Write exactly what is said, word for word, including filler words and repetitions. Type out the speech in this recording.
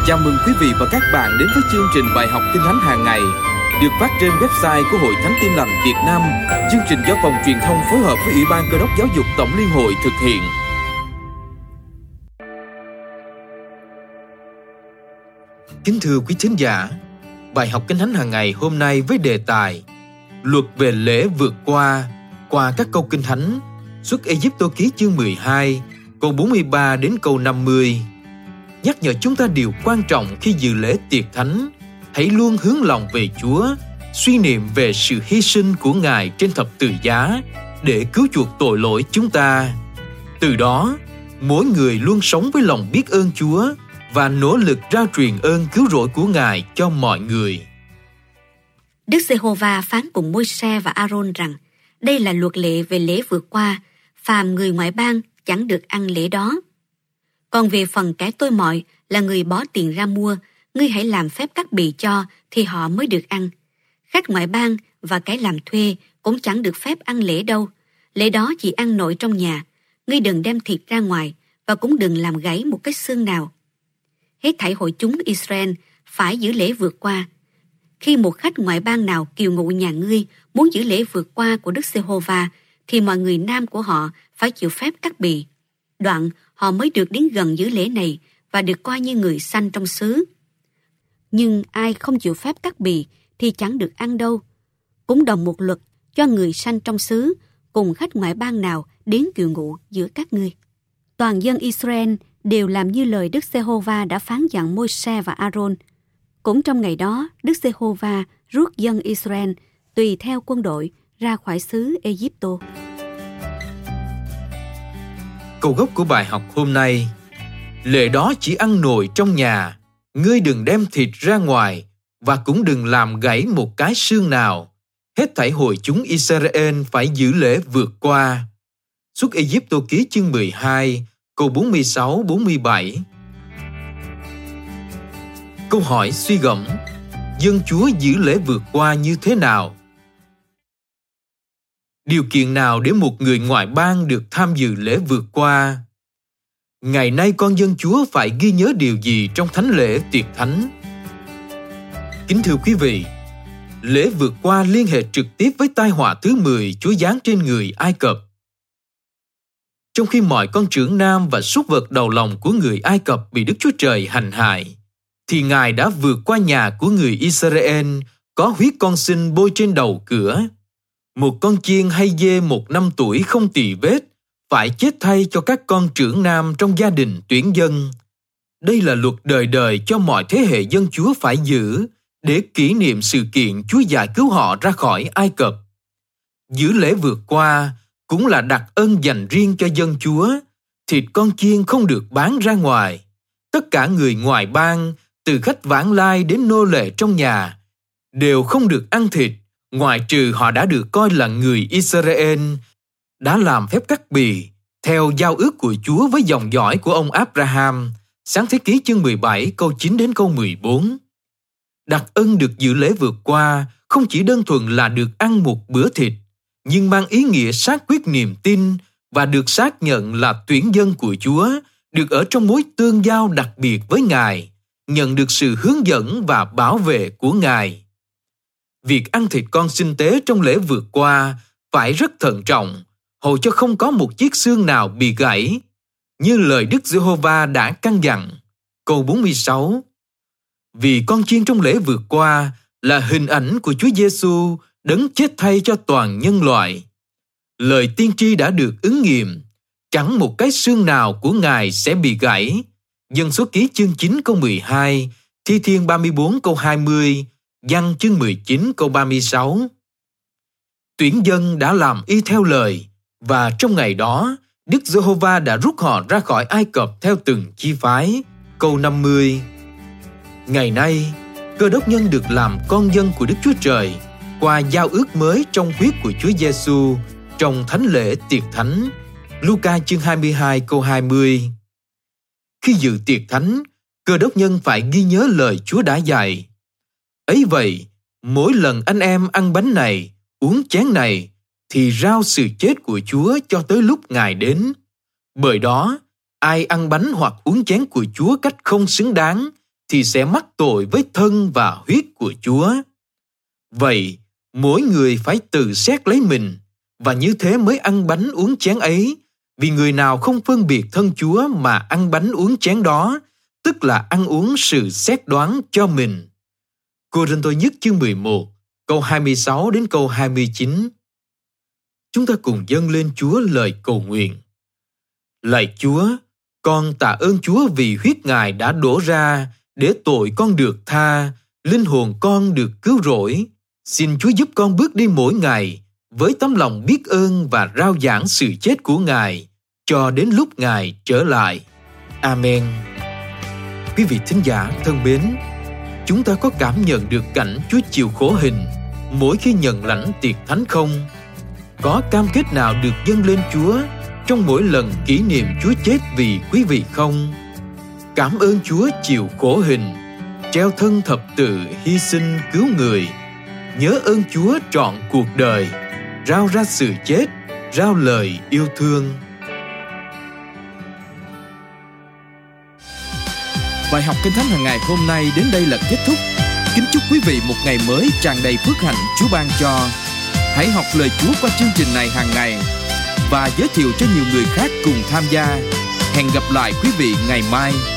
Chào mừng quý vị và các bạn đến với chương trình bài học Kinh Thánh hàng ngày được phát trên website của Hội Thánh Tin Lành Việt Nam. Chương trình do Phòng Truyền thông phối hợp với Ủy ban Cơ đốc Giáo dục Tổng Liên hội thực hiện. Kính thưa quý thính giả, bài học Kinh Thánh hàng ngày hôm nay với đề tài Luật về lễ vượt qua qua các câu Kinh Thánh Xuất Ê-díp-tô ký chương mười hai, câu bốn mươi ba đến câu năm mươi. Nhắc nhở chúng ta điều quan trọng khi dự lễ tiệc thánh, hãy luôn hướng lòng về Chúa, suy niệm về sự hy sinh của Ngài trên thập tự giá để cứu chuộc tội lỗi chúng ta. Từ đó, mỗi người luôn sống với lòng biết ơn Chúa và nỗ lực rao truyền ơn cứu rỗi của Ngài cho mọi người. Đức Giê-hô-va phán cùng Môi-se và A-rôn rằng, đây là luật lệ về lễ vượt qua, phàm người ngoại bang chẳng được ăn lễ đó. Còn về phần kẻ tôi mọi là người bỏ tiền ra mua, ngươi hãy làm phép cắt bì cho thì họ mới được ăn. Khách ngoại bang và kẻ làm thuê cũng chẳng được phép ăn lễ đâu. Lễ đó chỉ ăn nội trong nhà. Ngươi đừng đem thịt ra ngoài và cũng đừng làm gãy một cái xương nào. Hết thảy hội chúng Israel phải giữ lễ vượt qua. Khi một khách ngoại bang nào kiều ngụ nhà ngươi muốn giữ lễ vượt qua của Đức Giê-hô-va, thì mọi người nam của họ phải chịu phép cắt bì. Đoạn họ mới được đến gần giữ lễ này và được coi như người sanh trong xứ. Nhưng ai không chịu phép cắt bì thì chẳng được ăn đâu. Cũng đồng một luật cho người sanh trong xứ cùng khách ngoại bang nào đến kiều ngụ giữa các ngươi. Toàn dân Israel đều làm như lời Đức Giê-hô-va đã phán dặn Môi-se và A-rôn. Cũng trong ngày đó, Đức Giê-hô-va rút dân Israel tùy theo quân đội ra khỏi xứ Ê-díp-tô. Câu gốc của bài học hôm nay: lễ đó chỉ ăn nội trong nhà, ngươi đừng đem thịt ra ngoài và cũng đừng làm gãy một cái xương nào. Hết thảy hội chúng Israel phải giữ lễ vượt qua. Xuất Ê-díp-tô ký chương mười hai, câu bốn mươi sáu bốn mươi bảy. Câu hỏi suy gẫm: dân Chúa giữ lễ vượt qua như thế nào? Điều kiện nào để một người ngoại bang được tham dự lễ vượt qua? Ngày nay con dân Chúa phải ghi nhớ điều gì trong thánh lễ tiệc thánh? Kính thưa quý vị, lễ vượt qua liên hệ trực tiếp với tai họa thứ mười Chúa giáng trên người Ai Cập. Trong khi mọi con trưởng nam và súc vật đầu lòng của người Ai Cập bị Đức Chúa Trời hành hại, thì Ngài đã vượt qua nhà của người Israel có huyết con sinh bôi trên đầu cửa. Một con chiên hay dê một năm tuổi không tì vết phải chết thay cho các con trưởng nam trong gia đình tuyển dân. Đây là luật đời đời cho mọi thế hệ dân Chúa phải giữ để kỷ niệm sự kiện Chúa giải cứu họ ra khỏi Ai Cập. Giữ lễ vượt qua cũng là đặc ân dành riêng cho dân Chúa. Thịt con chiên không được bán ra ngoài. Tất cả người ngoại bang, từ khách vãng lai đến nô lệ trong nhà, đều không được ăn thịt, ngoại trừ họ đã được coi là người Israel, đã làm phép cắt bì theo giao ước của Chúa với dòng dõi của ông Abraham. Sáng thế ký chương mười bảy câu chín đến câu mười bốn. Đặc ân được dự lễ vượt qua không chỉ đơn thuần là được ăn một bữa thịt, nhưng mang ý nghĩa xác quyết niềm tin và được xác nhận là tuyển dân của Chúa, được ở trong mối tương giao đặc biệt với Ngài, nhận được sự hướng dẫn và bảo vệ của Ngài. Việc ăn thịt con sinh tế trong lễ vượt qua phải rất thận trọng, hầu cho không có một chiếc xương nào bị gãy, như lời Đức Giê-hô-va đã căn dặn. Câu bốn mươi sáu. Vì con chiên trong lễ vượt qua là hình ảnh của Chúa Giê-xu, đấng chết thay cho toàn nhân loại. Lời tiên tri đã được ứng nghiệm, chẳng một cái xương nào của Ngài sẽ bị gãy. Dân số ký chương chín câu mười hai, Thi Thiên ba mươi bốn câu hai mươi, Giăng chương mười chín câu ba mươi sáu. Tuyển dân đã làm y theo lời, và trong ngày đó, Đức Giê-hô-va đã rút họ ra khỏi Ai Cập theo từng chi phái. Câu năm mươi. Ngày nay, Cơ Đốc nhân được làm con dân của Đức Chúa Trời qua giao ước mới trong huyết của Chúa Giê-xu trong thánh lễ tiệc thánh. Luca chương hai mươi hai câu hai mươi. Khi dự tiệc thánh, Cơ Đốc nhân phải ghi nhớ lời Chúa đã dạy. Ấy vậy, mỗi lần anh em ăn bánh này, uống chén này, thì rao sự chết của Chúa cho tới lúc Ngài đến. Bởi đó, ai ăn bánh hoặc uống chén của Chúa cách không xứng đáng, thì sẽ mắc tội với thân và huyết của Chúa. Vậy, mỗi người phải tự xét lấy mình, và như thế mới ăn bánh uống chén ấy, vì người nào không phân biệt thân Chúa mà ăn bánh uống chén đó, tức là ăn uống sự xét đoán cho mình. Cô-rinh-tô nhất chương mười một, câu hai mươi sáu đến câu hai mươi chín. Chúng ta cùng dâng lên Chúa lời cầu nguyện. Lạy Chúa, con tạ ơn Chúa vì huyết Ngài đã đổ ra để tội con được tha, linh hồn con được cứu rỗi. Xin Chúa giúp con bước đi mỗi ngày với tấm lòng biết ơn và rao giảng sự chết của Ngài cho đến lúc Ngài trở lại. Amen. Quý vị thính giả thân mến, chúng ta có cảm nhận được cảnh Chúa chịu khổ hình mỗi khi nhận lãnh tiệc thánh không? Có cam kết nào được dâng lên Chúa trong mỗi lần kỷ niệm Chúa chết vì quý vị không? Cảm ơn Chúa chịu khổ hình, treo thân thập tự hy sinh cứu người. Nhớ ơn Chúa trọn cuộc đời, rao ra sự chết, rao lời yêu thương. Bài học Kinh Thánh hàng ngày hôm nay đến đây là kết thúc. Kính chúc quý vị một ngày mới tràn đầy phước hạnh Chúa ban cho. Hãy học lời Chúa qua chương trình này hàng ngày và giới thiệu cho nhiều người khác cùng tham gia. Hẹn gặp lại quý vị ngày mai.